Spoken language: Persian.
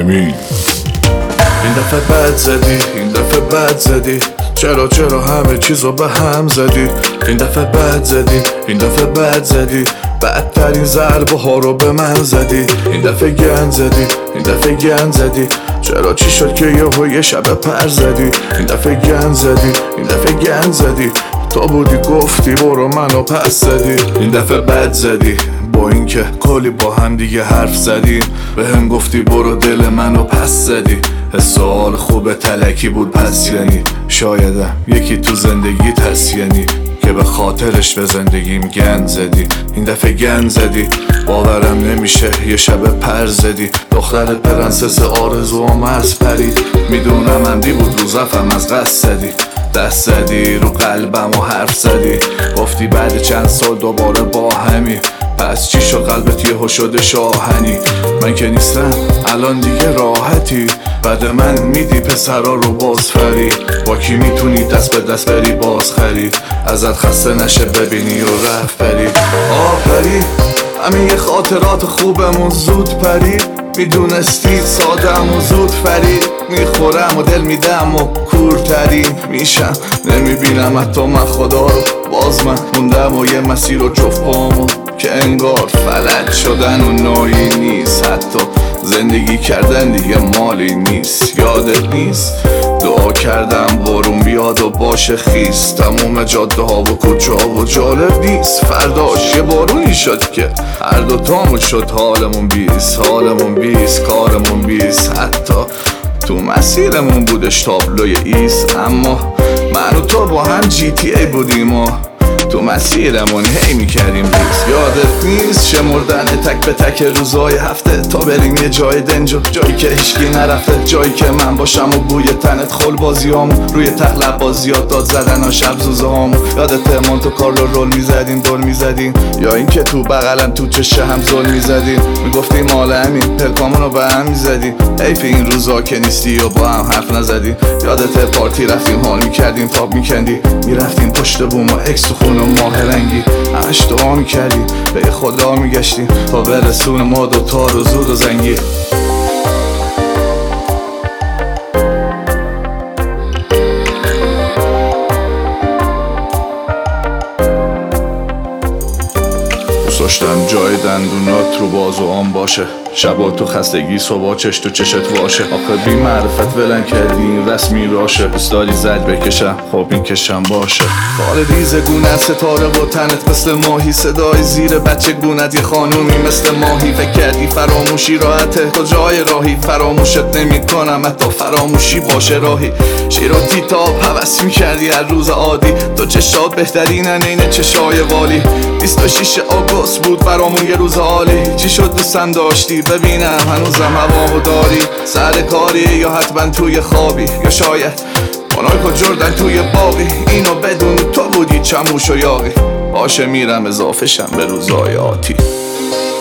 امین. این دفعه بد زدی، این دفعه بد زدی، چرا همه چیزو به هم زدی. این دفعه بد زدی، این دفعه بد زدی، بدترین ضربه ها رو به من زدی. این دفعه گند زدی، این دفعه گند زدی، چرا چی شد که یه شب پر زدی. این دفعه گند زدی، این دفعه گند زدی، تو بودی گفتی برو منو پس زدی. این دفعه بد زدی، با اینکه کلی با هم دیگه حرف زدیم، به هم گفتی برو دل منو پس زدی. حال خوب تلکی بود پس یعنی شایدم یکی تو زندگیت هست یعنی که به خاطرش به زندگیم گند زدی. این دفعه گند زدی، باورم نمیشه یه شب پر زدی. دخترت پرنسس آرزوام از پرید، میدونم عمدی بود رو زفم از قصد زدی. دست زدی رو قلبم و حرف زدی، گفتی بعد چند سال دوباره با همی. پس چی شد قلبت یهو شده شاهنی؟ من که نیستم الان دیگه راحتی، بعد من میدی پسرا رو بازفری. با کی میتونی دست به دست بری باز خرید، ازت خسته نشه ببینی و رفت بری. آفری همین یه خاطرات خوبمون زود پرید، میدونستی سادم و زود فرید. میخورم و دل میدم و کورترین میشم، نمیبینم حتی من خدا رو. باز من موندم و یه مسیر و جفت پامو که انگار فلج شدن و نایی نیست. حتی زندگی کردن دیگه مالی نیست. یادت نیست دعا کردم بارون بیاد و باشه خیس، تموم جاده ها و کوچه ها و جالب نیست. فرداش یه بارونی شد که هر دوتامون شد حالمون حالمون بیس، کارمون بیس. حتی تو مسیرمون بودش تابلوی ایس، اما من و تو با هم GTA بودیم و تو مسیرمون هی میکردیم بیس. یادت نیست شمردن تک به تک روزای هفته تا بریم یه جای دنج و جایی که هیچکی نرفته، جایی که من باشم و بوی تنت خل بازیامو روی تخلب بازیات داد زدن ها شب زوزه هامو. یادت مونتو کارلو رول میزدیم دور میزدیم، یا اینکه تو بغلم تو چشه هم زل میزدیم، میگفتیم مال همین پلکامونو به هم میزدیم. حیف این روزا که نیستی و با هم حرف نزدیم. یادت پارتی رفتیم حال میکردیم پاپ میکندی، میرفتیم پشت بوم و اکس تو خون و ماه رنگی، همش دعا میکردیم به خدا میگشتیم تا برسون ما دوتا رو زود و زنگی. داشتم جای دندونات رو باز و آن باشه، شبا تو خستگی صبح چش تو چشت واشه. آخه بی معرفت ولن کردی این رسمی راشه، دوست داری زد بکشم خب این کشم باشه. خال ریز گونت ستاره و تنت مثل ماهی، صدای زیر بچه گونت یه خانومی مثل ماهی. فکر کردی فراموشی راحته کجای راهی، فراموشت نمی کنم حتی فراموشی باشه راهی. شیر و تیتاب حوث می کردی هر روز عادی، تو چشات بهترینن اینه چشای والی. 26 آگوست بود برامون یه روز عالی، چی شد دوستم داشتی ببینم هنوزم هوامو داری. سر کاری یا حتما توی خوابی، یا شاید موناکو جردن توی باقی. اینو بدون تو بودی چموش و یاقی، باشه میرم اضافه شم به روزای آتی.